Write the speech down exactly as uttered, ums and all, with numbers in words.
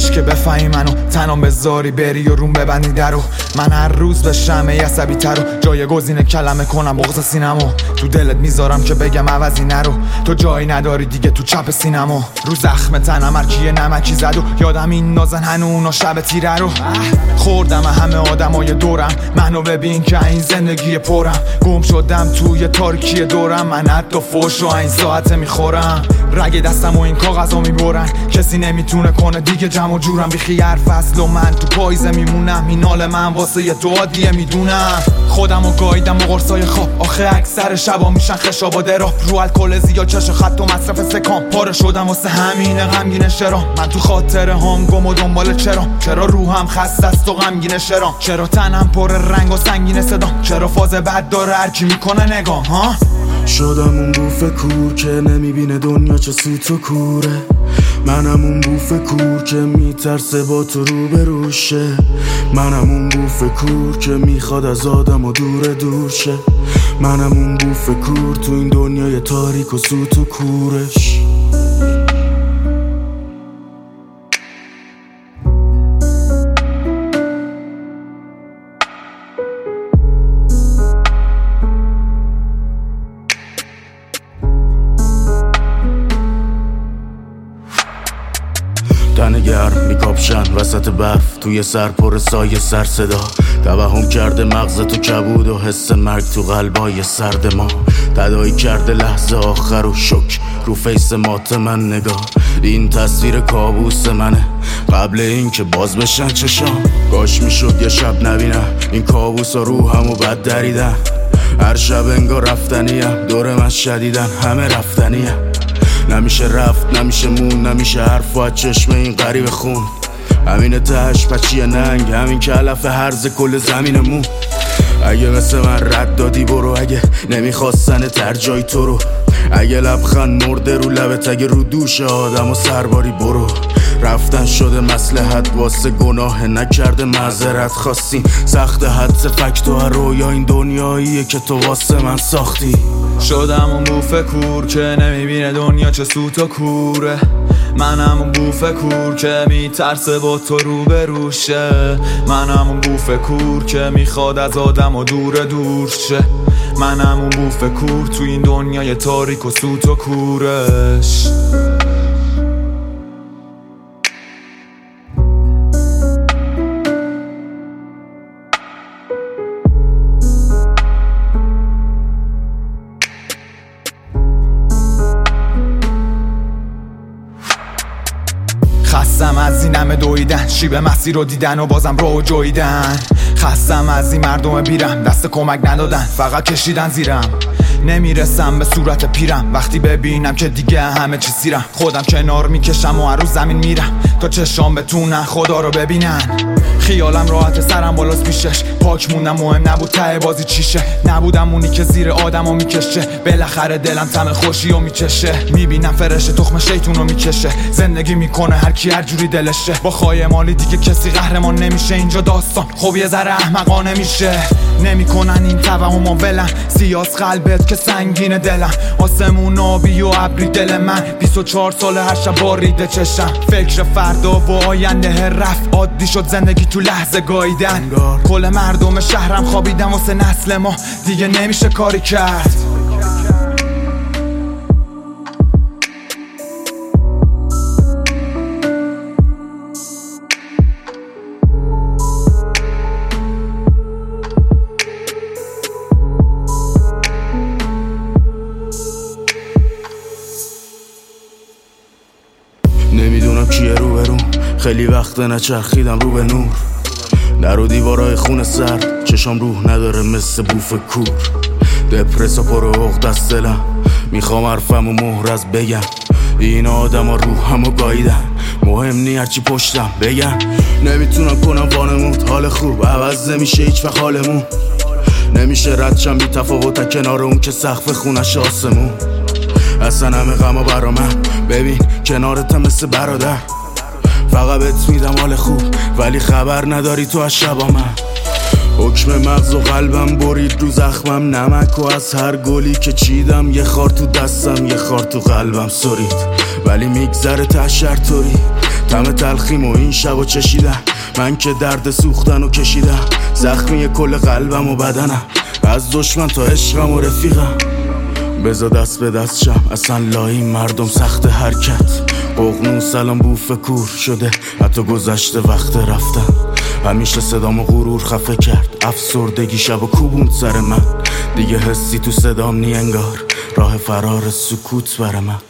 کاش که بفهمی منو تنام بذاری بری و روم ببندی درو. من هر روز به شمه عصبی ترو جایگزین کلمه کنم بغض سینمو. تو دلت میذارم که بگم عوضی نرو، تو جایی نداری دیگه تو چپ سینمو. رو زخم تنم هرکی نمکی زد و یادم این نازن هنو اونا شب تیره رو خوردم. همه آدمای دورم منو ببین که این زندگی پرم. گم شدم توی تاریکی دورم، من حتی فوش رو این ساعت میخورم. رگ دستم و این کاغذا میبرن، کسی نمیتونه کنه دیگه جمع و جورم. بیخی هر فصل و من تو پاییزه میمونم، این حال من واسه یه دو عادیه میدونم. خودم و گاییدم و قرصای خواب، آخه اکثر شبا میشن خشاباده را. رو الکل زیاد چش خط و مصرف سکام، پاره شدم واسه همینه غمگین شرام. من تو خاطره هم گم و دنبال چرا، چرا روحم خسته است و غمگین شرام. چرا تنم پر رنگ و سنگین صدام، چرا فاز بد داره هرکی میکنه نگام ها. شدم اون بوف کور که نمیبینه دنیا چه سوت و کوره. منم اون بوف کور که میترسه با تو رو بروشه. منم اون بوف کور که میخواد از آدم و دور دور شه. منم اون بوف کور تو این دنیای تاریک و سوت و کورش. تن گرم میکاپشن وسط برف، توی سر پر سایه سر صدا. توهم کرده مغز تو کبود و حس مرگ تو قلبای سرد ما. تداعی کرده لحظه آخر و شک رو فیس مات من نگاه. این تصویر کابوس منه قبل این که باز بشن چشام. کاش میشد یه شب نبینم این کابوس ها روحمو بد دریدن. هر شب انگار رفتنیم، دور من شدیدن همه رفتنیم. نمیشه رفت نمیشه مون، نمیشه حرف و چشم این غریب خون. همین تهش پچی ننگ، همین که علف هرز کل زمینمون. اگه مثل من رد دادی برو، اگه نمیخواستن تر جای تو رو. اگه لبخند مرده رو لبت، اگه رو دوش آدم و سرباری برو. رفتن شده مصلحت واسه گناه نکرده معذرت خواستیم. سخت حدس فکت و رویا این دنیاییه که تو واسه من ساختی. شدم اون بوف کور که نمیبینه دنیا چه سوت و کوره. منم اون بوف کور که میترسه با تو رو بروشه. منم اون بوف کور که میخواد از آدم و دور دور شه. منم اون بوف کور تو این دنیای تاریک و سوت و کورش. خستم از این همه دویدن، شیب مسیر رو دیدن و بازم رو جویدن. خستم از این مردم بیرم، دست کمک ندادن فقط کشیدن زیرم. نمیرسم به صورت پیرم وقتی ببینم که دیگه همه چی سیرم. خودم کنار میکشم و هر روز زمین میرم تا چشام بتونن خدا رو ببینن. خیالم راحت سرم بالاست پیشش، پاک موندم مهم نبود ته بازی چیشه. نبودم اونی که زیر آدمو میکشه، بالاخره دلم طعم خوشی رو میچشه. میبینم فرشه تخم شیطون رو میکشه، زندگی میکنه هر کی هر جوری دلشه. با خواهی مالی دیگه کسی قهرمان نمیشه، اینجا داستان خب یه ذره احمقانه میشه. نمیکنن این توهمو ولن، سیاس قلبت که سنگین دلم. آسمون آبی و ابری دل من، بیست و چهار ساله هر شب باریده چشم. فکر فردا و آینده رفت، عادی شد زندگی تو لحظه گاییدن. کل مردم شهرم خوابیدن واسه نسل ما، دیگه نمیشه کاری کرد. نمیدونم کیه رو برون، خیلی وقت نچرخیدم رو به نور. در و دیوارای خون سرد، چشام روح نداره مثل بوف کور. دپرس و پر عقد از دلم، میخوام حرفم و مهر از بگم. این آدم ها روحمو گاییدن، مهم نی هرچی پشتم بگم. نمیتونم کنم وانمود، حال خوب عوض نمیشه هیچ وقت حالمون. نمیشه ردشم بی تفاوت کنار اون که سقف خونش آسمون. اصلا همه غما برا من، ببین کنارتم مثل برادر. فقط بهت میدم حال خوب، ولی خبر نداری تو از شبا من. حکم مغز و قلبم برید رو زخمم، نمک و از هر گلی که چیدم. یه خار تو دستم یه خار تو قلبم سرید، ولی میگذره تشر طوری. طعم تلخیم و این شب و چشیدم، من که درد سوختن و کشیدم، زخمی کل قلبم و بدنم، از دشمن تا عشقم و رفیقم. بزا دست به دست شم، اصلا لایی مردم سخت حرکت، ققنون سلام بوف کور شده، حتی گذشته وقت رفتن. همیشه صدام و غرور خفه کرد، افسردگی شب و کوبوند سر من، دیگه حسی تو صدام نی انگار، راه فرار سکوت بر من.